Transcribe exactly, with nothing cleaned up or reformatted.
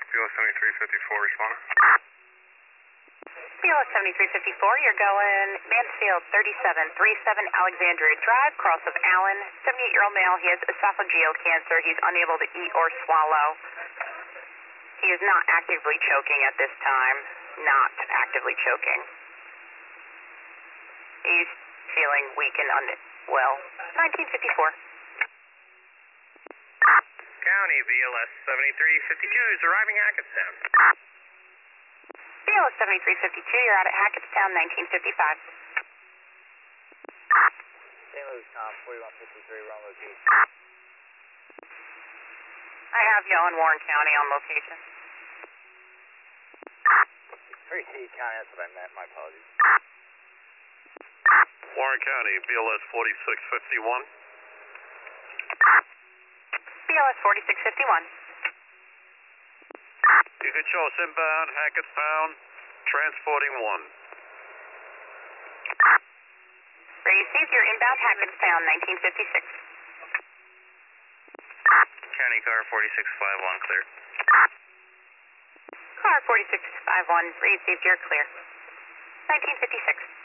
B L S seventy-three fifty-four, responding. B L S seventy-three fifty-four, you're going Mansfield thirty-seven thirty-seven Alexandria Drive, cross of Allen, seventy-eight-year-old male. He has esophageal cancer. He's unable to eat or swallow. He is not actively choking at this time. Not actively choking. He's feeling weak and unwell. nineteen fifty-four. County, B L S seventy-three fifty-two is arriving Hackettstown. B L S seventy-three fifty-two, you're out at Hackettstown, nineteen fifty-five. Saint Louis, Tom, forty-one fifty-three, wrong location. I have y'all in Warren County on location. Three C County, that's what I meant, my apologies. Warren County, B L S forty-six fifty-one. B L S forty-six fifty-one. You can show us inbound, Hackettstown, transporting one. Received your inbound Hackettstown, nineteen fifty-six. County car forty-six fifty-one, clear. Car forty-six fifty-one, received your clear. nineteen fifty-six.